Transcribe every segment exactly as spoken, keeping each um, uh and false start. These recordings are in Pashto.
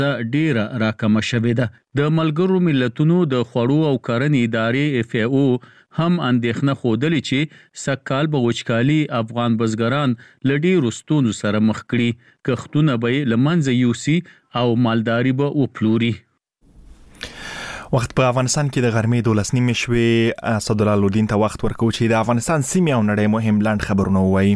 ډیره راکمه شوې ده. د ملګرو ملتونو د خوړو او کرنې ادارې اف ای او هم اندېښنه ښودلې چې سږکال به وچکالي افغان بزګران له ډېرو ستونزو سره مخ کړي. کښتونه به یې له منځه یوسي او مالداري به وپلوري. وخت په افغانستان کې د غرمې دولس نیمې شوې. اسدالله لودین ته وخت ورکوي چې د افغانستان سیمې او نړۍ مهم لاند خبرونه ووایي.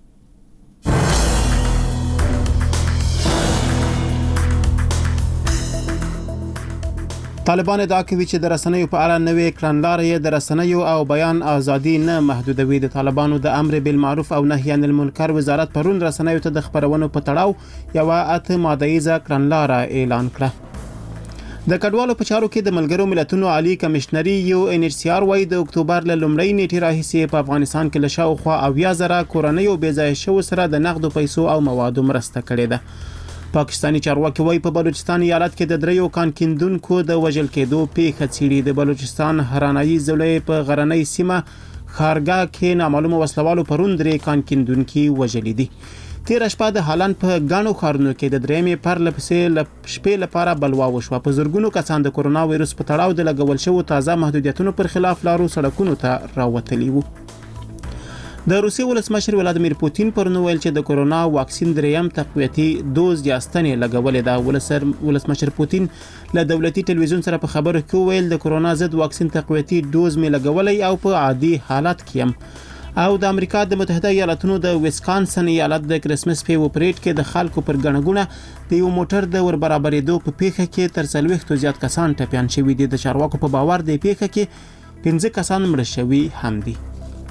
طالبان ادعا کوي چې د رسنیو په اړه نوې کړنلارې د رسنیو او بیان ازادي نه محدودوي. د طالبانو د امر بالمعروف او نهي عن المنکر وزارت پرون رسنیو ته د خبرونو په تړاو یو اته مادهیزه کړنلاره اعلان کړه. د کډوالو په چارو کې د ملګرو ملتونو عالی کمشنري یو ان ایچ سی آر وايي د اکتوبر له لومړۍ نیټې راهیسې په افغانستان کې له شاوخوا اویا زره کورنیو بې ځایه شوو سره د نقدو پیسو او موادو مرسته کړې ده. پاکستانی چارواکي وايي په بلوچستان ایالت کې د دریو کان کیندونکو د وژل کېدو پیښه څیړي. د بلوچستان هرانایي ضلع په غرنۍ سیمه خارګاه کې نامعلومه وسلوالو پرون درې کان کیندونکي وژلي دي. تیر شپه د هالند په غاڼو خارونو کې د درېمې پر لپسې لپ شپې لپاره بلوا وشوه. په زرګونو کسان د کورونا وایرس په تړاو د لګول شوو تازه محدودیتونو پر خلاف لارو سړکونو ته راوتلي وو. د روسیې ولسمشر ولادیمیر پوتین پرون ویل چې د کورونا واکسین دریم تقویتي دوز یا ستنې لګولې ده. ولسمشر پوتین له دولتي ټلویزیون سره په خبرو کې ویل د کورونا ضد واکسین تقویتي دوز مې لګولې او په عادي حالت کې يم. او د امریکا د متحده ایالاتونو د ویسکانسن ایالت د کرسمس په پریډ کې د خلکو پر غنګونه د یو موټر د ور برابرېدو په پیښه کې تر څلوېښتو زیات کسان ټپيان شوي دي. د چارواکو په باور د پیښه کې پنځه کسان مړه شوي هم دي.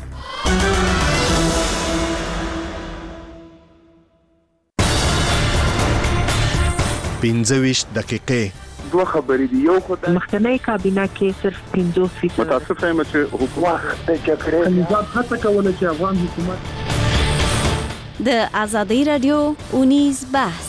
پنځه دقیقې دوه خبرې دي. یو خو د مخکنی کابینه کې صرف پنځوس فیصد متاسفه یم چې حکومت د جګړې نظام هڅه کوله چې افغان حکومت د آزادۍ رادیو اونیز بحث.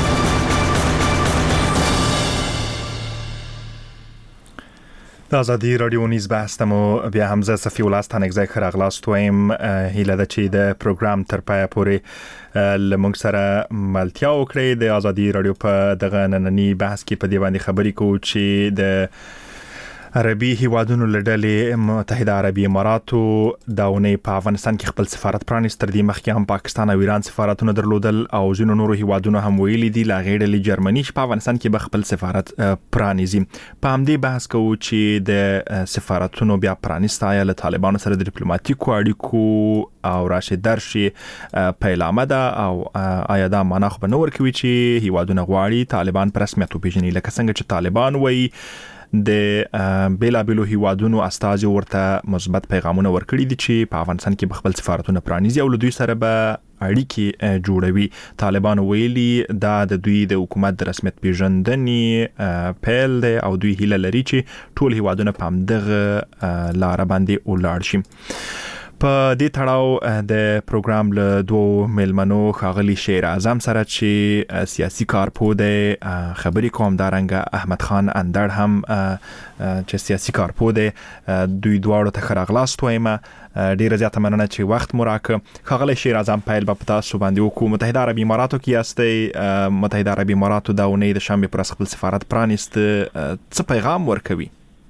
د آزادۍ رادیو نیز بحث ته مو بیا حمزه صفی الله ستانک ځای خره غلاست وایم. هیله ده چې د پروګرام تر پایه پورې لمونږ سره ملتیا وکړي. د آزادۍ رادیو په دغه نننی بحث کې په دې باندې خبرې کوو چې د عربي هیوادونو له ډلې متحده عربي اماراتو دا اونۍ په افغانستان کې خپل سفارت پرانیست. تر دې مخکې هم پاکستان او ایران سفارتونه درلودل او ځینو نورو هیوادونو هم ویلي دي له هغې ډلې جرمني چې په افغانستان کې به خپل سفارت پرانیزي. په همدې بحث کوو چې د سفارتونو بیا پرانیست آیا له طالبانو سره د ډیپلوماټیکو اړیکو او راشد درشي پیلامه ده او آیا دا معنا خو به نه ورکوي چې هیوادونه غواړي طالبان په رسمیت وپېژني، لکه څنګه چې طالبان وایي د بیلابیلو هیوادونو استازي ورته مثبت پیغامونه ورکړي دي چې په افغانستان کې به خپل سفارتونه پرانیزي او له دوی سره به اړیکې جوړوي. طالبان ویلي دا د دوی د حکومت د رسمیت پیژندنې پیل دی او دوی هیله لري چې ټول هیوادونه په همدغه لاره باندې ولاړ شي. په دې تړاو د پروګرام له دوو میلمنو ښاغلي شیر اعظم سره چې سیاسي کارپوه دی خبرې کوم، دارنګه احمد خان اندړ هم چې سیاسي کارپوه دی. دوی دواړو ته ښه راغلاست وایم. ډیره زیاته مننه چې وخت مو راکړ. ښاغلی شیر اعظم پیل به په تاسو باندې وکړو. متحده عربي اماراتو کې یاستئ. متحده عربي اماراتو دا اونۍ د شنبې پر ورځ خپل سفارت پرانیست. څه پیغام ورکوي؟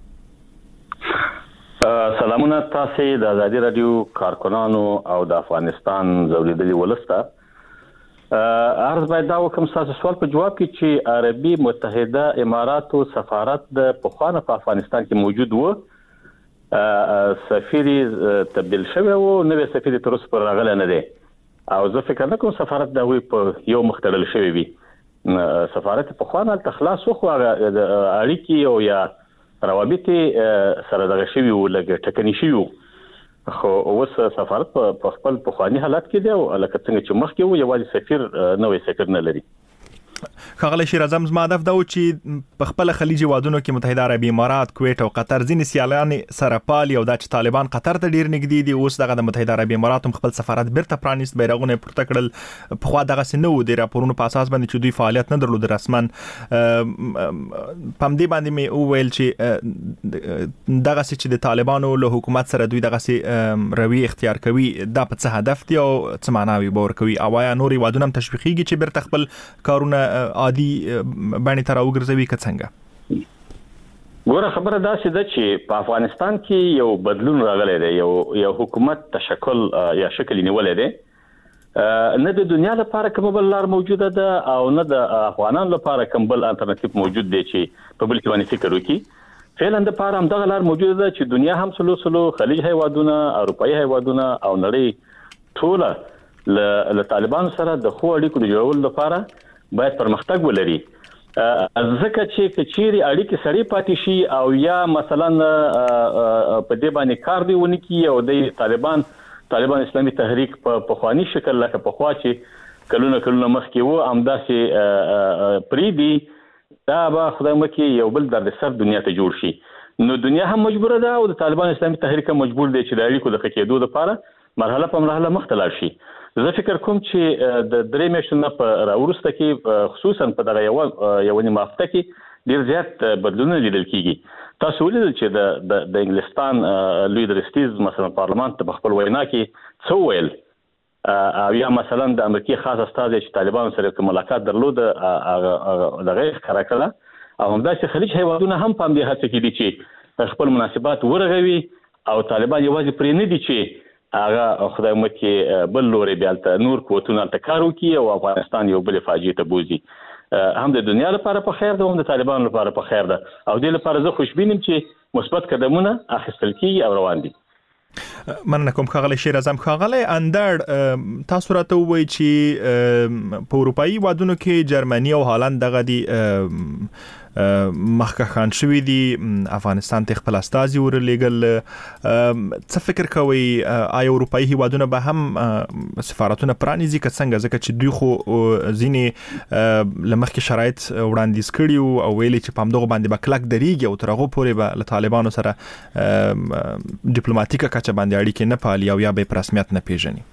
سلامونه تاسو د آزادۍ رادیو کارکنانو او د افغانستان زوریدلي ولسته. عرض باید دا وکم تاسو سوال په جواب کې چې عربي متحده اماراتو سفارت د پخوانه په افغانستان کې موجود و. سفیر تبدیل شوی و، نوې سفیر تر اوسه پورې راغلی نه دی او زه فکر نه کوم سفارت د هغوی په یو مخ تړل شوی وي. سفارت پخوانه هلته خلاص و خو هغه اړیکې او یا روابط سره دغه شوي وو، لږ ټکني شوي وو، خو اوس سفارت په خپل پخواني حالت کې دی او لکه څنګه چې مخکې وو یوازې سفیر نوی سفیر نه لري. ښاغلی شیر اعظم زما هدف دا و چې په خپل خلیجي هیوادونو کې متحده عربي امارات، کویت او قطر ځینې سیالان سره پالي او دا چې طالبان قطر ته ډیر نږدې دي. اوس دغه د متحده عربي امارات هم خپل سفارت بیرته پرانیست، بیرغونه پورته کړل. پخوا دغسې نه و، د راپورونو په اساس باندې چې دوی فعالیت نه درلود رسما. په همدې باندې مې وویل چې دغسې چې د طالبانو له حکومت سره دوی دغسې روي اختیار کوي، دا په څه هدف دی او څه معناوي به ورکوي؟ او آیا نور هیوادونه هم تشویقیږي چې بیرته خپل کارونه عادي باندې تر وګرځوي که څنګه؟ ګوره خبره دا چې د چې په افغانستان کې یو بدلون راغلی دی، یو یو حکومت تشکل یا شکل نیولې دی، نه د دنیا لپاره کوم بل لار موجوده ده او نه د افغانانو لپاره کوم بل الټرناتیو موجود دی چې په بل کې باندې فکر وکړي. فعلا د پاره هم دغه لار موجوده ده چې دنیا هم سلو سلو خلیج هیوادونه، اروپایي هیوادونه او نړۍ ټوله له طالبانو سره د خو اړیکو د جوړولو لپاره باید پرمختګ ولري. ځکه چې کچيري اړیکې سړې پاتې شي او یا مثلا په دې باندې کار دی ونی کی او د طالبان طالبان اسلامي تحریک په پخوانی شکل لکه پخوا چې کلونه کلونه مخکې وو همداسې پریدي، دا به خدای مکه یو بل درد سر دنیا ته جوړ شي. نو دنیا هم مجبوره ده او د طالبان اسلامي تحریک هم مجبور دی چې د اړیکو د خکېدو لپاره مرحله په مرحله مخ ته لاړ شي. زه فکر کوم چې د درې میاشتو نه په راوروسته کې خصوصا په دغه یو یو نیمه هفته کې ډیر زیات بدلونونه لیدل کیږي. تاسو ولیدل چې د د انګلستان لوی درستیز مثلا پارلمان ته په خپل وینا کې څه ویل، او یا مثلا د امریکای خاص استازي چې طالبان سره کوم ملاقات درلود دغه ښکارا کړه، او همداسې خلیج هیوادونه هم په دې هڅه کې دي چې خپل مناسبات ورغوي او طالبان یوازې پرې نه دي چې هغه خدای مکه بل لوري بیالته نور قوتونه تکارو کی او افغانستان یو بل فاجعه ته بوزي. هم د دنیا لپاره په خیر ده، هم د طالبان لپاره په خیر ده، او دې لپاره زه خوشبینم چې مثبت قدمونه اخیستل کیږي او روان دي. مننه کوم ښاغلی شیر اعظم. ښاغلی اندړ، تاسو راته ووایئ چې په اروپایي هیوادونو کې جرمني او هالند دغه دي مخکښان شوي دي، افغانستان ته خپل استازي ورلېږل. څه فکر کوئ آیا اروپایي هیوادونه به هم سفارتونه پرانیزي که څنګه؟ ځکه چې دوی خو ځینې له مخکې شرایط وړاندیز کړي وو او ویلي چې په همدغو باندې به کلک درېږي او تر هغو پورې به له طالبانو سره ډیپلوماتیکه کچه باندې اړیکې نه پالي او یا به یې په رسمیت نه پیژني.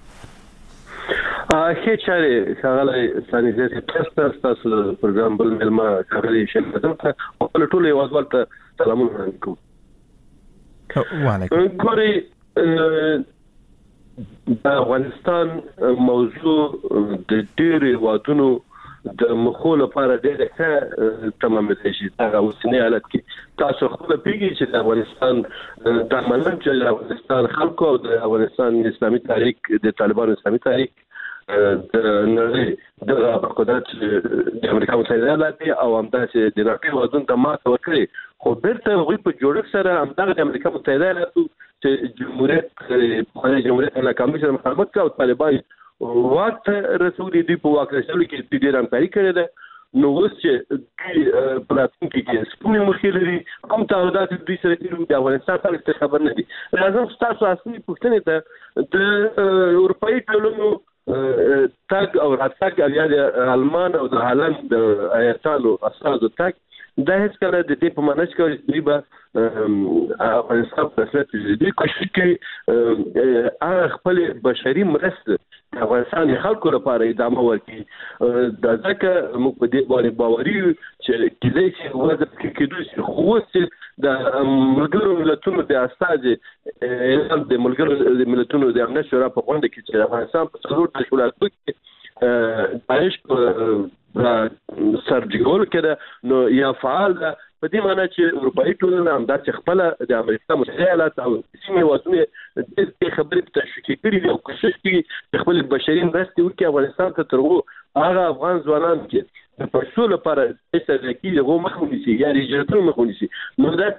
ښه چارې ښاغلی ثاني زیاتې تاسو ستاسو پروګرام بل مېلمه ښاغلی شیر اعظم ته خپل ټولو هیوادوالو ته سلامونه وړاندې کوم. وعلیکم. ګورئ، د افغانستان موضوع د ډېرو هیوادونو د مخو لپاره ډېره ښه تمامېدلی شي. هغه اوسنی حالت کې تاسو خپله پوهېږئ چې د افغانستان دا منم چې د افغانستان خلکو او د افغانستان اسلامي تحریک د طالبانو اسلامي تحریک د نړۍ دغه قدرت د امریکا متحده ایالات او همداسې د ناټو هیوادونو ته ماته ورکړې، خو بیرته هغوی په جوړښت سره همدغه د امریکا متحده ایالاتو چې جمهوریت پخوانی جمهوریت له ناکامۍ سره مقاومت کوي او طالبان واک ته رسولي، دوی په واک رسولو کې دوی ډېره همکاري کړې ده. نو اوس چې دوی په راتلونکي کې سپونې مخې لري، کوم تعهدات دوی سره کړي د افغانستان خلک ته خبر نه دي. راځم ستاسو اصلي پوښتنې ته، د اروپایي ټولنو تاګ او راتګ او یا د آلمان او د هالند د ایتالو استازو تاګ دا هیڅ کله د دې په معنی چې دوی به افغانستان په رسمیت دوی کوشش کوي هغه خپل بشري مرسته د افغانستان خلکو لپاره ادامه ورکړي. دا ځکه موږ په دې باندې باوري یو چې کله چې وضع کېدو شي خو چې د ملګرو ملتونو د استازي اعلان د ملګرو ملتونو د امنیت شورا په غونډه کې چې افغانستان په څلور تشکیلاتو کې داعش په سرجګول کړه نو یا فعال ده، په دې معنی چې اروپایي ټولنه همداسې خپله د امریکا متحده ایالات او سیمې هیوادونه دې خبرې په تشویق کړي دي او کوشش کوي چې خپل بشري مرستې وکړي افغانستان ته تر هغو هغه افغان ځوانان چې د پښتو لپاره هڅه کوي هغه مخ ونیسي یا هجرتونه مخ ونیسي. نو دا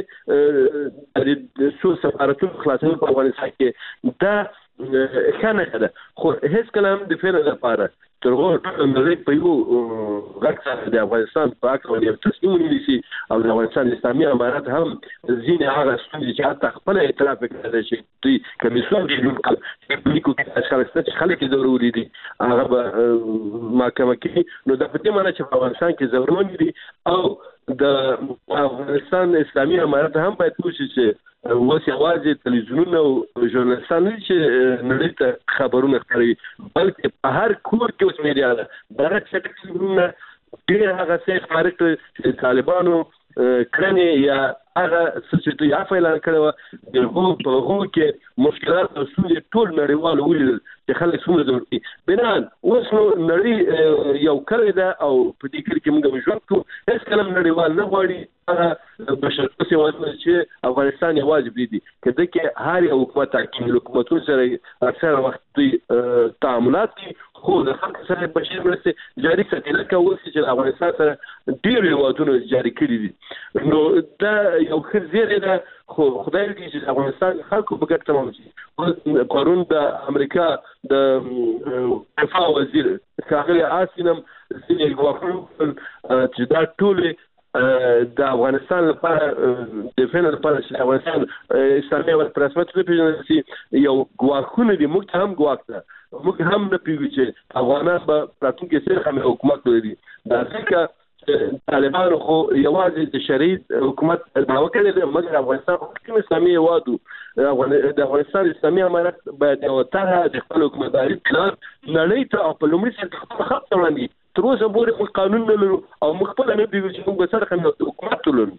ټولې د څو سفارتونو خلاصول په افغانستان کې دا ښه نښه ده، خو هېڅ کله هم د فعل لپاره تر هغو ټوله نړۍ په یو غږ سره د افغانستان په حق باندې یو تصمیم ونیسي او د افغانستان اسلامي امارت هم ځینې هغه ستونزې چې حتی خپله اعتراف یې کړی چې دوی کمیسیون جوړ کړ چې په لیکو کې اشخاص شته چې خلک یې ضروري دي هغه به محاکمه کوي. نو دا په دې معنی چې په افغانستان کې ضرورمن دي او د افغانستان اسلامي امارت هم باید وشي چې اوس یوازې تلویزیونونه او ژورنالستان نه چې نړۍ ته خبرونه خپروي، بلکې په هر کور کې اوس میډیا ده. دغه چټک تلویزیونونه ډېر هغه څه خپاره کړي چې طالبانو کړنې یا هغه څه چې دوی اعلان کړی وو د هغو په هغو کې مشکلات او ستونزې ټول نړیوالو ولیدل چې خلک څومره ضرورت دي بنان اوس نو نړۍ یو کړی دا او په دې کې موږ ژوند کوو هیڅ کله نړیوال نه غواړي بشرطه سیوازونه چې افغانستان یوازې دي کله کې هر یو حکومت حکومت حکومتونو سره اکثر وخت تعاملات دي خو د خلکو سره بشري مرستې جاري ساتي لکه اوس چې افغانستان سره ډېر هیوادونه جاري کړي دي نو دا یو ښه زیری ده خو خدای دې چې افغانستان خلکو په ګټه تمام شي پرون د امریکا د دفاع وزیر ښاغلی آسینم ځینې ګواښونه چې دا ټول د افغانستان لپاره د فنل لپاره چې افغانستان اسلامي ول پرسمت په پیژنل سي یو ګواښونه دي موږ هم ګواښ موږ هم نه پیږو چې افغانان به راتلونکي سره هم حکومت لري دا ځکه طالبان خو یوازې د شریعت حکومت دعوه کړې ده مګر افغانستان کوم اسلامي وادو د افغانستان اسلامي امارت باید یو طرح د خپل حکومتداري پلان نړۍ ته په لومړي سر خپل خط وړاندې تر اوسه پورې قانون نه لرو او موږ خپل نه پیږو چې موږ سره کوم حکومت لرو.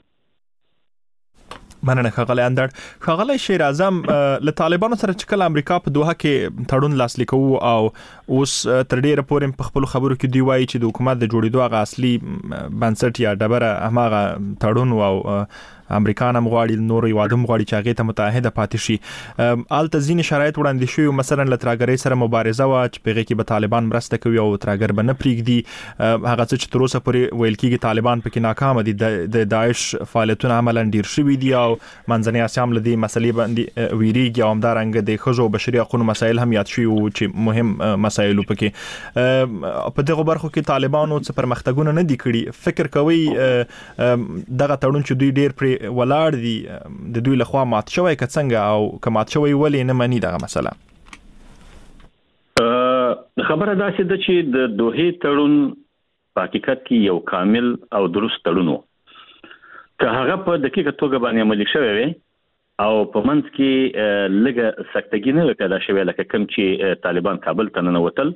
مننه ښاغلی اندړ. ښاغلی شیر اعظم له طالبانو سره چې کله امریکا په دوحه کې تړون لاسلیک کوو او اوس تر ډیره پورې په خپل خبرو کې دی وایي چې د حکومت د جوړېدو هغه اصلي بنسټ یا ډبره هماغه تړون او امریکا هم غواړي نور هیوادونه غواړي چې هغه ته متحده پاتې شي. آلته ځینې شرایط وړاندې شوي مثلا له ترهګرۍ سره مبارزه وه چې په هغې کې به طالبان مرسته کوي او ترهګر به نه پرېږدي هغه څه چې تر اوسه پورې ویل کېږي طالبان پکې ناکامه دي د داعش فعالیتونه عملا ډېر شوي دي او منځنۍ اسیا هم له دې مسلې باندې ویریږي او همدارنګه د ښځو او بشري حقوقو مسایل هم یاد شوي وو چې مهم مسایل وو پکې په دغو برخو کې طالبانو څه پرمختګونه نه دي کړي. فکر کوئ دغه تړون چې دوی ډېر پرې ولاړ دي د دوی لخوا مات شوی که څنګه او که مات شوی ولې نه مني دغه مسله؟ خبره داسې ده چې د دوحې تړون په حقیقت کې یو کامل او درست تړون و که هغه په دقیقه توګه باندې عملي شوی وي او په منځ کې لږه سکتګي نه وي پیدا شوې لکه کوم چې طالبان کابل ته ننوتل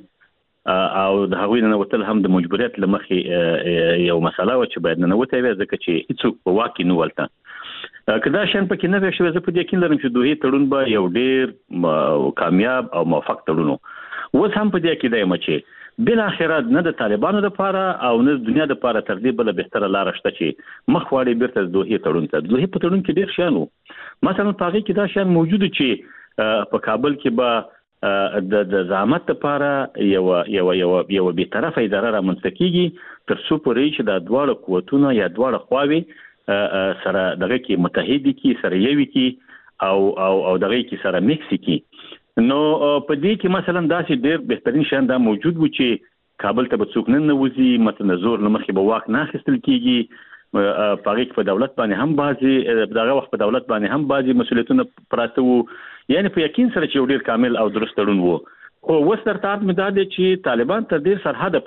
او د هغوی ننوتل هم د مجبوریت له مخې یو مسله و چې باید ننوتې وي ځکه چې هیڅوک په واک کې نه ولته که دا شیان پکې نه وي شوی زه په دې یقین لرم چې دوحې تړون به یو ډېر کامیاب او موفق تړون و. اوس هم په دې عقیده یم چې بالاخره نه د طالبانو لپاره او نه د دنیا لپاره تر دې بله بهتره لاره شته چې مخ واړې بیرته د دوحې تړون ته. د دوحې په تړون کې ډېر شیان وو مثلا په هغې کې دا شیان موجود چې په کابل کې به د د زعامت لپاره یو یو یو یو به طرفه اداره رامنځته کیږي تر څو پورې چې د دواړو قوتونو یا دواړو خواوې سره دغه کې متحد کی سره یوي کی او او او دغه کې سره میکس کی. نو په دې کې مثلا داسې ډېر بهترین شان دا موجود و چې کابل ته به څوک نه نوځي متن زور لمخې به واک نه اخیستل کیږي په هغې کې په دولت باندې هم بعضې دغه وخت په دولت باندې هم بعضې مسؤلیتونه پراته وو یعنی په یقین سره چې یو ډېر کامل او درست تړون وو. خو اوس درته یاد مې دا دی چې طالبان تر ډېر سرحده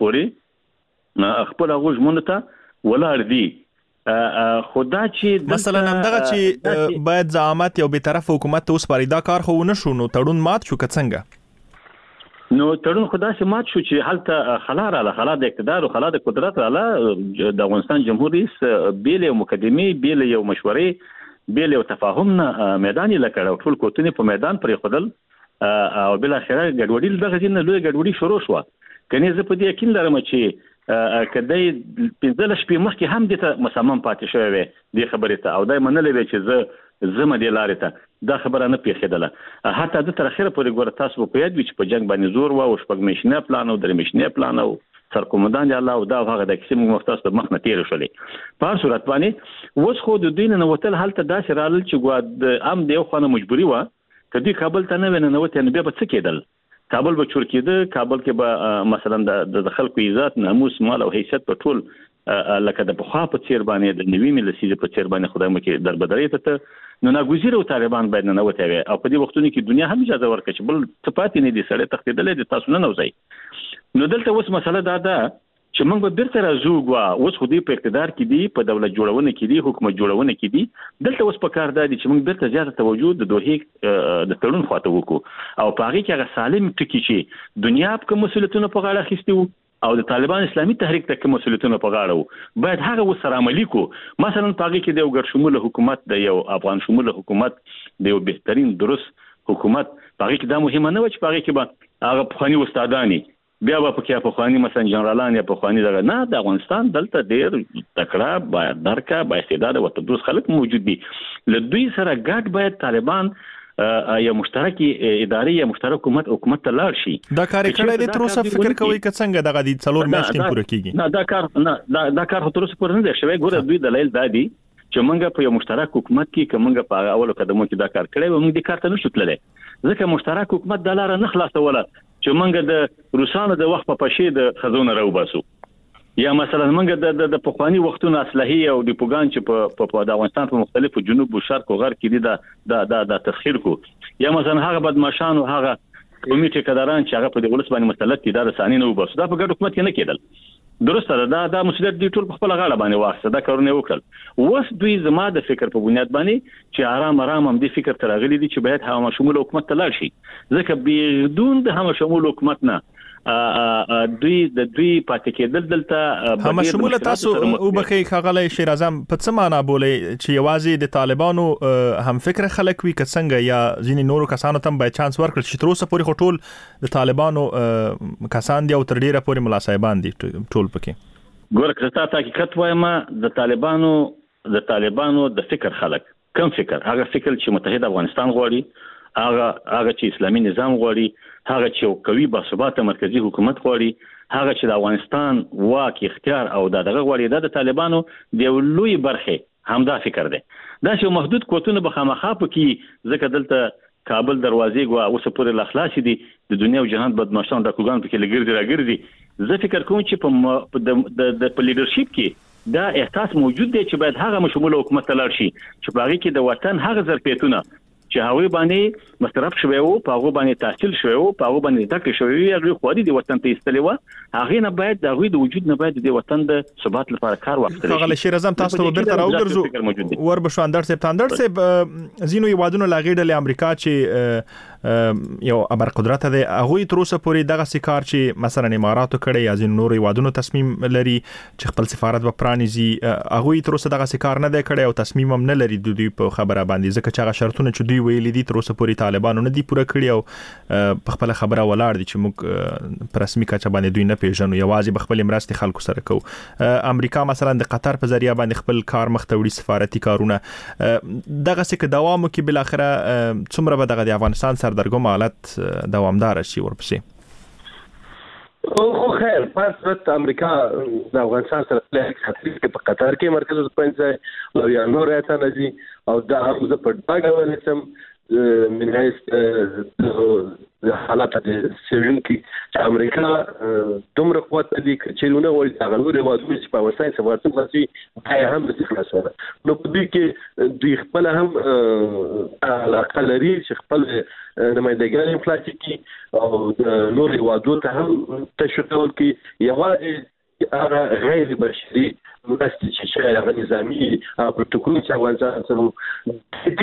پورې خپل هغو ژمنو ته ولاړ دي خو دا چې مثلا همدغه چې باید زعامت یو بېطرفه حکومت ته وسپاري دا کار خو ونه شو نو تړون مات شو که څنګه؟ نو تړون خو داسې مات شو چې هلته خلا راله خلا د اقتدار او خلا د قدرت راله د افغانستان جمهور رئیس بېل یو مقدمې بېل یو مشورې بېل یو تفاهم نه میدان یې لکړ او ټول قوتونه په میدان پرېښودل او بالاخره ګډوډي دغه ځین لوی ګډوډي شروع شوه. کني زه په دې یقین لرم چې کدی پنځه شپې مخکې هم دې ته مصمم پاتې شوی وي دې خبرې ته او دا منلې وي چې زه زما دې لارې ته دا خبره نه پیښېدله حتی د تر اخره پورې ګوره تاسو په یاد وي چې په جنگ باندې زور و او شپږ میاشتنی پلان او درې میاشتنی پلان او سرکومندان دی الله او دا هغه د کیسې موږ مفتاس په مخ نه تیر شولې په هر صورت باندې اوس خو د دوی نه وتل هلته داسې رالل چې ګواد ام دی خو نه مجبوري و کدی کابل ته نه ونه نوته نه به څه کېدل کابل به چور کېده کابل کې به مثلا د خلکو عزت ناموس مال او حیثیت په ټول لکه د بخوا په چیر باندې د نوې ملسي په چیر باندې خدای مو کې دربدري ته نو ناګوزیر او طالبان باید نه وته وي او په دې وختونو کې دنیا هم اجازه ورکړي چې بل صفات نه دي سره تخدیدل دي تاسو نه نوځي. نو دلته اوس مسله دا ده چې موږ به بیرته راځو غوا اوس خو دې په اقتدار کې دي په دولت جوړونه کې دي حکومت جوړونه کې دي دلته اوس په کار دی چې موږ بیرته زیاته توجه د دوحې د تړون خواته وکړو او په هغه کې هغه سالم ټکی چې دنیا په مسؤلیتونو په غاړه اخیستي وو او د طالبان اسلامي تحریک ته کوم مسؤلیتونه په غاړه وو باید هغه وسره عملي کو. مثلا په هغه کې د یو ګډ شموله حکومت د یو افغان شموله حکومت د یو بهترین درست حکومت په هغه کې دا مهمه نه و چې په هغه کې به هغه پخوانی استادانی بیا به پکې پخوانی مثلا جنرالان یا پخوانی دغه نه د افغانستان دلته ډیر تکړه با درکه با استعداد او تدریس خلک موجود دي. له دوی سره ګډ باید طالبان یا مشترک اداري یا مشترک حکومت حکومت ته لاړ شي. دا کار کړی د تر اوسه فکر کوي که څنګه دغه د څلور میاشتې پوره کیږي؟ نه دا کار نه دا, دا کار تر اوسه پوره نه دی شوی. ګوره دوی دلایل دادي چې موږ په یو مشترک حکومت کې کومه په اولو قدمو کې دا کار کړی و موږ د کار ته نشو تللی ځکه مشترک حکومت د لار نه خلاصوله چې موږ د روسانو د وخت په پښې د خزونه راوباسو یا مثلا موږ د د پخوانی وختونو اصلحي او د پوګان چې په په د افغانستان په مختلفو جنوب او شرق او غرب کې دي د د د تسخير کو یا مثلا هغه بدمعشان او هغه قومي ټیکداران چې هغه په د ولس باندې مسلط دي د رسانې نه وباسو دا په ګډ حکومت کې نه کېدل. درسته ده دا د مسؤلیت دی ټول په خپل غاړه باندې واخیسته دا کارونه وکړل. اوس دوی زما د فکر په بنیاد باندې چې آرام آرام هم د فکر تر غلي دي چې باید هم شمول حکومت ته لاړ شي ځکه بدون د هم شمول حکومت نه دوی د دوی پاتې کېدل دلته هم شمول تاسو او بخي خغله شیر اعظم په څه معنا بولې چې یوازې د طالبانو هم فکر خلک وي که څنګه یا ځینې نورو کسانو ته باید چانس ورکړي چې تر اوسه پورې ټول د طالبانو کسان دي او تر ډیره پورې ملاسایبان دي ټول پکې؟ ګوره که تاسو حقیقت وایم د طالبانو د طالبانو د فکر خلک کوم فکر هغه فکر چې متحد افغانستان غواړي هغه هغه چې اسلامي نظام غواړي هغه چې قوي باثباته مرکزی حکومت غواړي هغه چې د افغانستان واک اختیار او دغه غواړي د طالبانو د لوی برخه همدا فکر دی. دا چې محدود قوتونه به خامخا پکې ځکه دلته کابل دروازې غوا اوس پورې لا خلاص دي د دنیا او جهان بدمعشان د کوګان پکې لګرځي راګرځي. زه فکر کوم چې په د د لیدرشپ کې دا احساس موجود دی چې باید هغه مشمول حکومت ته لاړ شي چې په هغه کې د وطن هغه ظرفیتونه چې هغه باندې مصرف شوی او په هغه باندې تحصیل شوی او په هغه باندې تک شوی هغه خوري د وطن ته استلوا هغه نه باید د هغه د وجود نه باید د وطن د ثبات لپاره کار وکړي. هغه شیر اعظم تاسو ته بیرته راوګرځو ور بشواندر صاحب تاندر صاحب زینو یوادونو لاغېډل امریکا چې یو ابر قدرت دی هغه تر اوسه پورې دغه سکار چې مثلا اماراتو کړي یا ځین نور یوادونو تصمیم لري چې خپل سفارت په پرانیزي هغه تر اوسه دغه سکار نه دی کړي او تصمیم هم نه لري د دوی په خبره باندې ځکه چې هغه شرطونه چې دوی ویلي دي تر اوسه پورې طالبانو نه دي پوره کړی او په خپل خبره ولاړ دي چې موږ په رسمي کچه باندې دوی نه پیژنو یوازې په خپل مرستې خلکو سره کوو. امریکا مثلا د قطر په ذریعہ باندې خپل کار مخ ته وړي سفارتي کارونه دغه څه دوام کوي بل اخره څومره به دغه د افغانستان سردرګم حالت دوامدار شي ورپسې؟ او خیر پس امریکا د افغانستان سره په قطر کې مرکز پنځه او یا نور راته نزي او دا هم زه په ډاګه ونسم من هیڅ حالات د سیرین کې چې امریکا دومره قوت لري چې ونه وایي هغه نور وادي چې په وسایل سفارتي خاصي هم د خلاصونه نو په دې کې دوی خپل هم علاقه لري چې خپل نمائندګان پلاستیکي او نور وادو ته هم تشکل کې یوازې هغه غیر بشري مرستې چې شاید هغه نظامي پروتوکول چې افغانستان سره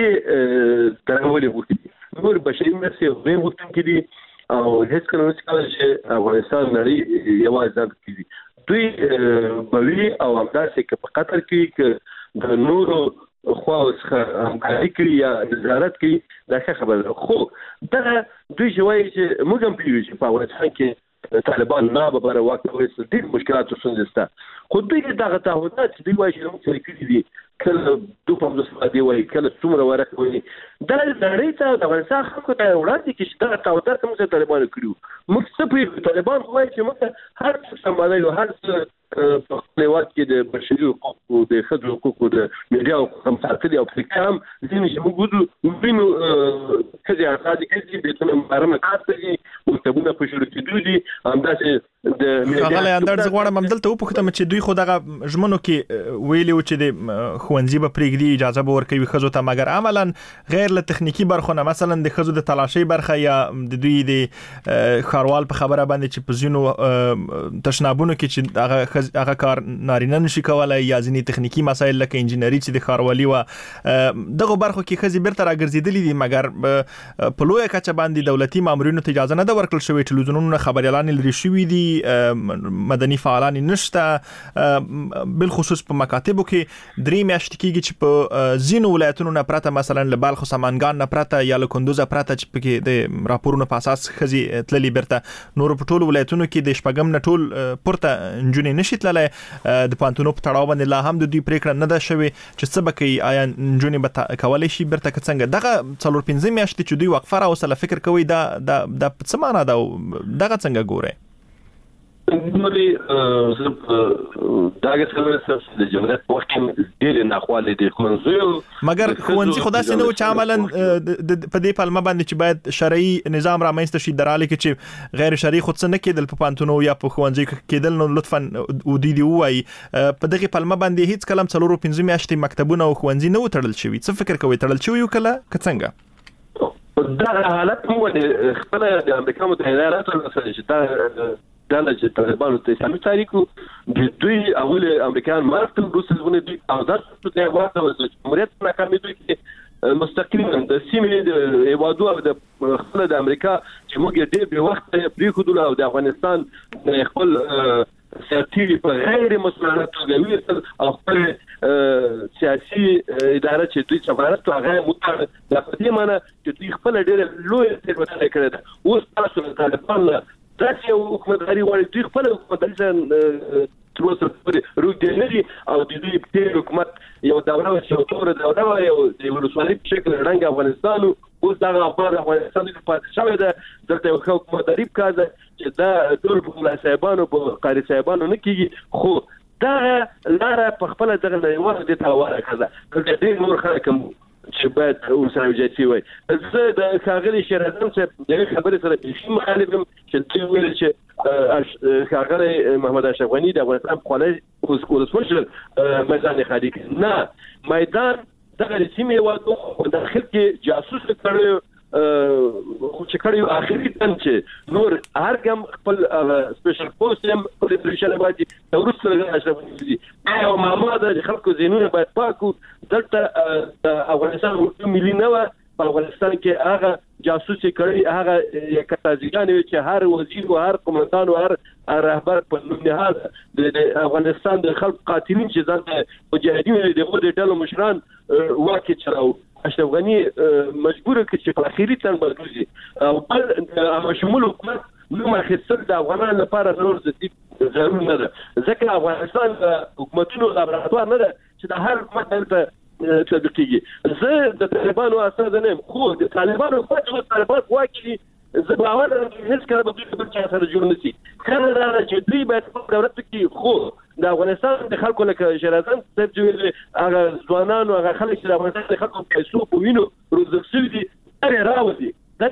دې درولې وکړي نور بشري مرستې غیر وکړي کړي او هیڅ کله نشي چې افغانستان نړۍ یوازې ځان کوي دوی بوي او همداسې چې په قطر کې د نورو خو همکاري کوي یا نظارت کوي دا څه خبره خو دا دوی شوي چې موږ هم پیږو چې په افغانستان کې طالبان نه به بره واکوي ډېر مشکلات څنګه خو دوی دغه تعهدات چې دوی وايي چې موږ کړی دي کله دوه په ځای دی وايي کله څومره ورکوي دا نړۍ ته د افغانستان خلکو ته وړاندې کې چې دا تعهدات موږ طالبان کړیو موږ څه په طالبان وايي چې موږ هر څه سمالایو هر څه په خپل وخت کې د بشري حقوقو د ښځو حقوقو د میډیا حقوقو هم ساتلي او په هم ځینې چې موږ وګورو وینو چې ازادي کې د تنه مبارمه کوي او تبونه په شروع کې دي همداسې د هغه اندرز غواړم هم دلته وپوښتم چې دوی خو دغه ژمنو کې ویلي و چې د ښوونځي به پرېږدي اجازه به ورکوي ښځو ته مګر عملا غیر له تخنیکی برخونه مثلا د ښځو د تلاشۍ برخه یا د دوی د ښاروال په خبره باندې چې په ځینو تشنابونو کې چې هغه هغه کار نارینه نشي کولای یا ځینې تخنیکی مسایل لکه انجینری چې د ښاروالي و دغه برخو کې ښځې بیرته راګرځېدلې دي مګر په لویه کچه باندې دولتي مامورینو ته اجازه نه ده ورکړل شوې ټلویزیونونو خبریالان لري شوي دي مدني فعالان نشته بل خصوص په مکاتبو کې درې میاشتې کېږي چې په زینو ولایتونو نه پرته مثلا له بلخ او سمنګان نه پرته یا له کندوز پرته چې پکې د راپورونو په اساس خزي تللي برته نور په ټولو ولایتونو کې د شپږم نه ټول پورته انجونې نشي تللی د پانتونو په تړاو باندې لا هم د دوی پریکړه نه ده شوې چې څه به کوي آیا انجونې به کولی شي برته که څنګه دغه څلور پنځه میاشتې چې دوی وقفه راوستله فکر کوي دا دا د څه معنا ده دغه څنګه ګورئ نوري داګه څلور د جمهوریت په وخت کې ډېر ناخواله دي خونځو مګر خونځي خدا سي نو چې عملاً په دې پلمه باندې چې باید شرعي نظام رامنځته شي دراله کې چې غیر شرعي خود څه نه کېدل په پانتونو یا په خونځي کېدل نو لطفاً ودی دی وای په دغه پلمه باندې هیڅ کلم څلور پنځه میاشتې مکتبونه او خونځي نه وټړل شوی څه فکر کوي تړل شوی کله که څنګه دا حالت مو خپل د امریکا متحده ایالاتو سره چې دا دا چې طالبانو ته اسلامي تاریخو د دوی اول امریکایان مارکل روسونه دوی اوزار ته واته چې جمهوریت ناکامي دوی کې مستقیما د سیمې د ایوادو او د خپل د امریکا چې موږ ډېر به وخت پرې خو او د افغانستان خپل سیاسي په غیر مسؤلانه توګه او خپل سیاسي اداره چې دوی سفارت او هغه متعلق د دې معنی چې دوی خپل ډېر لوی تجربه کړې ده اوس تاسو د طالبان دا چې حکومتداري غواړي دوی خپل حکومتداري څنګه تر اوسه پورې روږ دي نه دي او د دوی په حکومت یو دوره چې یو تور دوره یو د ولسوالۍ په شکل رنګ افغانستان اوس دا غواړي افغانستان د پاتې شوی ده دلته یو حکومتداري کاږي چې دا ټول په ملا صاحبانو په قاری صاحبانو نه کیږي خو دا لاره په خپل دغه نړیوال دي تاواره کړه د دې نور خلک چې باید ورسره وجاتي وي زه د کاغلی شهرازم چې دغه خبرې سره په مخالفم چې دوی ویل چې کاغلی محمد اشرف غنی د افغانستان په خاله اوس ولسمشر میدان خالي نه میدان دغه سیمه وادو داخل کې جاسوس کړو خو چې کړیو اخري تن چې نور هر کوم خپل سپیشل پوسټ هم په پریشان باندې تورس سره اشرف دي او معلومات د خلکو زینونه باید پاکو دلته د افغانستان حکومت ملي نه په افغانستان کې هغه جاسوسي کړی هغه یک تازیګان چې هر وزیر او هر قومندان او هر رهبر په نهاد د افغانستان د خلک قاتلین چې ځان مجاهدین دغه د ډلو مشران واکې چراو اشرف غنی مجبور کړ چې په اخیری تن مرکزي او بل شمول حکومت نو مختصر د افغانانو لپاره ضرور ضروري ضرور نه ده ځکه افغانستان حکومتونو لابراتوار نه ده چې د هر حکومت ته تطبیقيږي زه د طالبانو اساس نه خو د طالبانو خو طالبان واکلي زه باور لرم چې هیڅ کله به دوی په سره جوړ نشي کله دا چې دوی باید په دولت کې خو د افغانستان د خلکو لکه شهرازم صاحب چې هغه ځوانانو هغه خلک چې د افغانستان د خلکو پیسو په وینو روزل شوي دي هغه راوځي د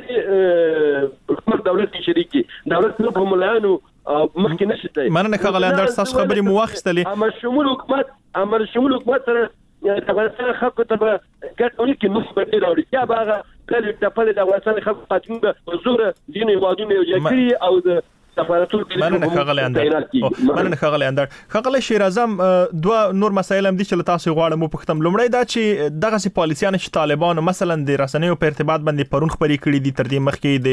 حکومت دولت کې شریکي دولت په ملایانو مخکې نشته مننه ښاغلی اندر ستاسو خبرې مو واخیستلې امر شمول حکومت امر شمول حکومت سره د افغانستان خلکو ته به ګټونی کې نو په دې راوړي یا به هغه کله د خپل د افغانستان خلکو قاتلین به حضور دین وادونه یو ځای او د مننه ښاغلی اندر مننه ښاغلی اندر ښاغلی شیرازم دوه نور مسایل هم دي چې له تاسو غواړم وپوښتم لومړی دا چې دغسې پالیسیانې چې طالبانو مثلا د رسنیو په ارتباط باندې پرون خپرې کړي دي تر دې مخکې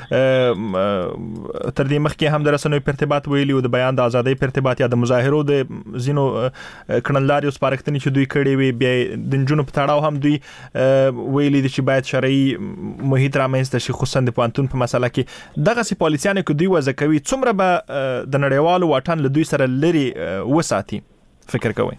د تر دې مخکې هم د رسنیو په ارتباط ویلي او د بیان د ازادۍ په ارتباط یا د مظاهرو د ځینو کړنلارې او سپارښتنې چې دوی کړې وي بیا د نجونو په تړاو هم دوی ویلي دي چې باید شرعي محیط رامنځته شي خصوصا د پوهنتون په مسله کې دغسې پالیسیانې که دوی وضع کوي څومره به د نړیوالو واټن له دوی سره لري وساتي فکر کوئ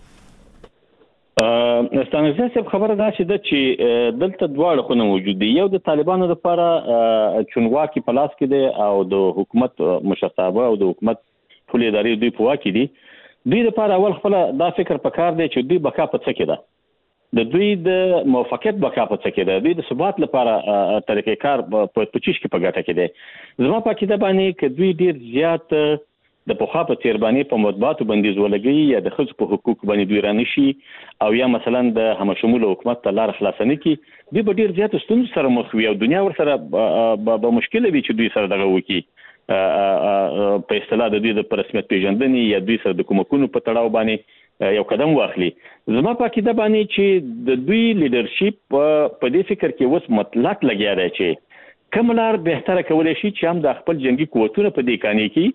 ستانکزی صاحب خبره دا چې د چې دلته دواړه خونه موجود دي یو د طالبانو لپاره چونواکي په لاس کې دی او د حکومت مشرتابه او د حکومت ټول ادارې دوی په واک کې دي دوی لپاره اول خپل دا فکر پکار دی چې دوی بقا په څه کې ده د دوی د موافقت بقا په څه کې ده دوی د ثبات لپاره طریقې کار په پچیش کې په ګټه کې دی زما په کې د باندې ک دوی ډیر زیات د پوخا په تیر باندې په مطبوعاتو بندیز ولګي یا د خځو په حقوق باندې دوی رانشي او یا مثلا د همشمول حکومت ته لار خلاصنه کی دوی په ډیر زیات ستونزو سره مخ وي او دنیا ور سره به مشکل وي چې دوی سره دغه وکی په اصطلاح د دوی د رسمیت پیژندنې یا دوی سره د کومکونو په تړاو باندې یو قدم واخلي زما په کې د باندې چې د دوی لیدرشپ په دې فکر کې وس مطلق لګیا دی چې کوم لار بهتره کولای شي چې هم د خپل جنگي قوتونو په دې کانې کې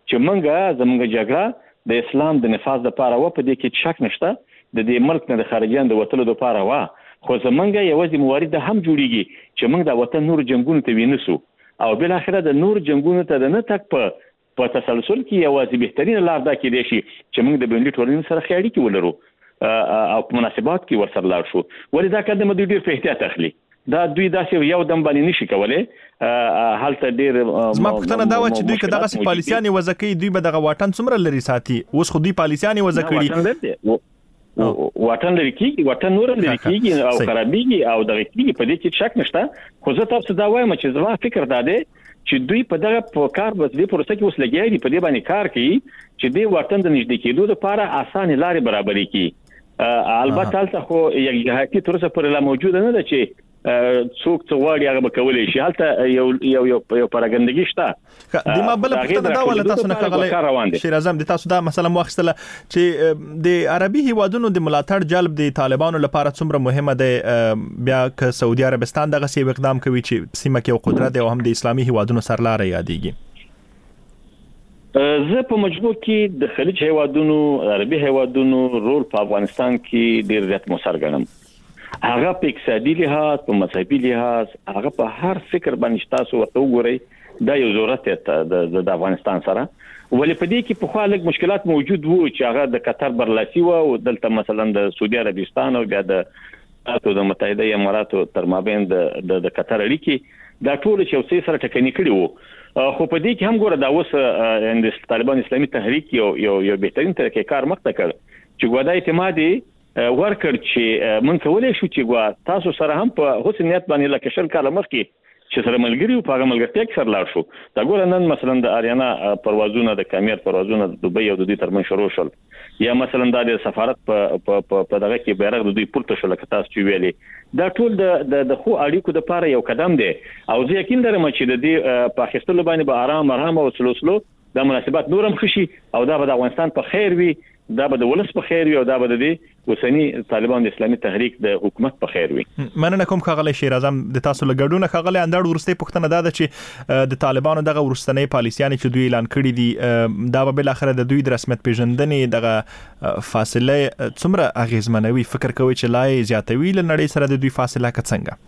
چې منګه زمونږ جګړه د اسلام د نفاذ لپاره و، په دې کې شک نشته، د دې ملک نه د خارجيان د وټلو لپاره و، خو زمونږ یوازې موارد هم جوړیږي چې موږ د وطن نور جنگونو ته وینسو او بل اخره د نور جنگونو ته د نه تک په په تسلسل کې یوازې بهترین لار دا کې دی چې موږ د بینډي ټولنې سره خیاړي کې ولرو او په مناسبات کې ورسره لاړ شو. ولې دا کله د ډیر په احتیاط اخلي، دا دوی داسې یو دم باندې نشي کولای. حالت ډیر زما پوښتنه دا و چې دوی که دغه پالیسیانې وزکې دوی به دغه واټن څومره لري ساتي؟ اوس خو دوی پالیسیانې وزکړي واټن لري کیږي، واټن نور لري کیږي او خرابېږي او دغه کیږي، په دې کې شک نشته. خو زه تاسو دا وایم چې زما فکر دا دی چې دوی په دغه په کار بس دې پروسه کې اوس لګیږي، په دې باندې کار کوي چې دې واټن د نږدې کېدو لپاره اسانه لارې برابرې کړي. البته هلته خو یو جهاتي تر اوسه پورې لا موجوده نه ده چې څوک څو واړي هغه به کولای شي. هلته یو یو یو یو پراګندګي شته. د ما بل پښتنه دا ول تاسو نه کاغله شیر اعظم د تاسو دا مثلا واخستله چې د عربي هیوادونو د ملاتړ جلب د طالبانو لپاره څومره مهمه ده، بیا که سعودي عربستان دغه سی اقدام کوي چې سیمه کې قدرت او هم د اسلامي هیوادونو سرلاري یادېږي. زه په مجموع کې د خلیج هیوادونو عربي هیوادونو رول په افغانستان کې ډیر زیات مؤثر ګڼم. هغه په اقتصادي لحاظ، په مذهبي لحاظ، هغه په هر فکر باندې تاسو ورته وګورئ دا یو ضرورت دی د افغانستان سره. ولې په دې کې په خوا لږ مشکلات موجود وو چې هغه د قطر برلاسي وو او دلته مثلا د سعودي عربستان او بیا د د متحده ایالاتو تر مابین د د قطر اړیکې دا ټول چې اوسې سره ټکنی کړي وو. خو په دې کې هم ګوره دا اوس د طالبان اسلامي تحریک یو یو یو بهترین طریقې کار مخته کړ چې ګوډا اعتمادي ورکړ چې مونږ کولای شو چې ګوا تاسو سره هم په حسن نیت باندې لکه شل کاله مخکې چې سره ملګری او په ملګرتیا کې سره لاړ شو. دا ګوره نن مثلا د اریانا پروازونه د کامیر پروازونه د دوبۍ او د دوی ترمن شروع شول، یا مثلا د سفارت په په دغه کې بیرغ د دوی پورته شو لکه تاسو چې ویلي. دا ټول د د خو اړیکو د لپاره یو قدم دی او زه یقین لرم چې د دې په اخیستلو باندې به آرام آرام او سلو سلو د مناسبات نورم خشي او دا به د افغانستان په خیر وي، دا به د ولس په خیر وي او دا به د وسنی طالبان د اسلامي تحریک د حکومت په خیر وي. مننه کوم خغلی شیر اعظم د تاسو لګړونه خغلی اندړ ورسته پښتنه دا ده چې د طالبانو دغه ورستنی پالیسیانې چې دوی اعلان کړي دي دا به بل اخر د دوی د رسمیت پیژندنې دغه فاصله څومره اغیزمنوي؟ فکر کوي چې لای زیاتوي لنړۍ سره د دوی فاصله کڅنګه؟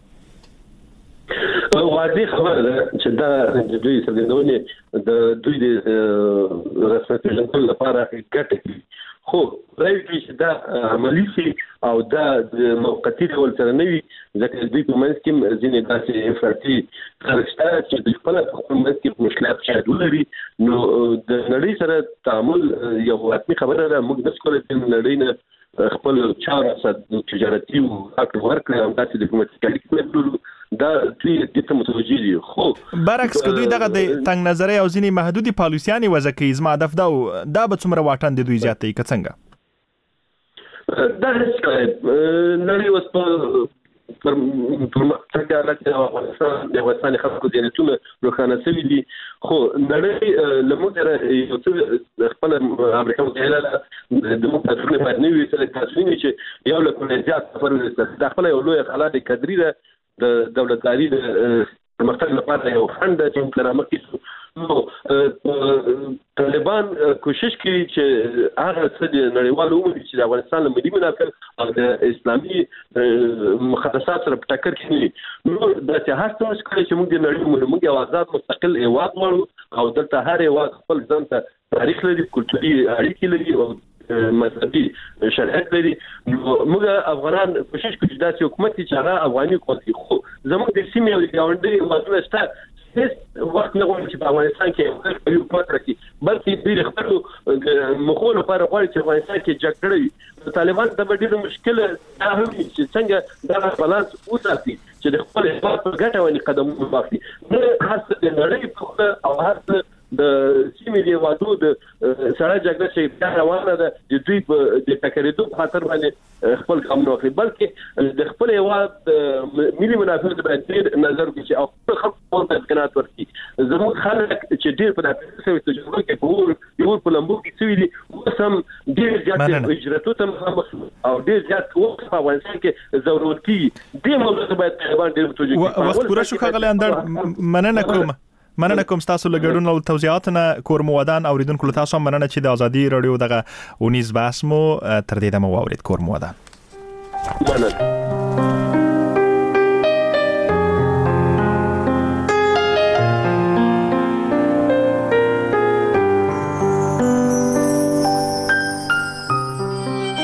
واضح خبره ده چې دا د دوی څرګندونه د دوی د رسمیت پیژندلو لپاره ګټه کوي، خو راځي چې دا عملی شي او دا د موقتی ډول سره نه وي، ځکه دوی په منځ کې ځینې داسې افراطي کارشته چې د خپل په منځ کې مشکلات شاید ولري. نو د نړۍ سره تعامل یو حتمي خبره ده. موږ د څکل د نړۍ نه خپل چاره سره تجارتي او اکل ورکړه او داسې ډیپلوماټیک اړیکې ټول دا دوی د ته متوجي دي. خو برعکس که دوی دغه د تنگ نظري او ځینې محدودي پالیسیانې وزکې زما هدف دا دا به څومره واټن د دوی زیاتې که څنګه؟ دا هیڅ نړۍ اوس په پر پرمختګ حالت او افغانستان د افغانستان خلکو ځینتونه روښانه شوي دي. خو نړۍ لموږ یو څه خپل امریکا متحده د متحده باندې وی سره تاسو نه چې یو له زیات سفر د خپل یو لوی حالات کډری ده د دولتداري د پرمختګ لپاره یو فند چې پلانامه کیږي. نو طالبان کوشش کوي چې هغه څه د نړیوالو عمومي چې د افغانستان له ملي منافع او د اسلامي مقدسات سره په ټکر کې نه، نو د هر څه چې چې موږ د نړۍ موږ یو آزاد مستقل هیواد غواړو او دلته هر هیواد خپل ځان ته تاریخ لري، کلتوري اړیکې لري او مذهبي شرعیت لري. نو موږ افغانان کوشش کوو چې داسې حکومت چې هغه افغاني حکومت وي، خو زموږ د سیمې او ګاونډي هیوادونو شته هیڅ وخت نه غواړي چې په افغانستان کې یو حکومت راکړي، بلکې دوی خپل مخول لپاره غواړي چې افغانستان کې جګړه وي. طالبان د ډېر مشکل دا هم چې څنګه دا بالانس وساتي چې د خپل هیواد په ګټه باندې قدم واخلي. نه هر څه د نړۍ په او هر څه د سیمې دی وادو د سړی جګړه چې روانه ده د دوی په د تکریدو په خاطر باندې خپل کام نه کوي، بلکې د خپل هیواد ملي منافع باندې نظر کوي او خپل خلکو ته امکانات ورکړي. زموږ خلک چې ډېر په داسې تجربه کې په یو په لمبو کې سوي دي اوس هم ډېر زیات اجراتو ته مخامخ او ډېر زیات وخت په افغانستان کې ضرورت دي. دې موضوع ته باید طالبان ډېر متوجه شي. وخت پوره شو خغلی اندړ مننه کوم مننه کوم تاسو لګړون او توضیحاتونه کورمو ودان اوریدونکو تاسو مننه چې د ازادي رادیو دغه اونیز بحث مو تر دې دمو واورید کورمو ودان. مننه.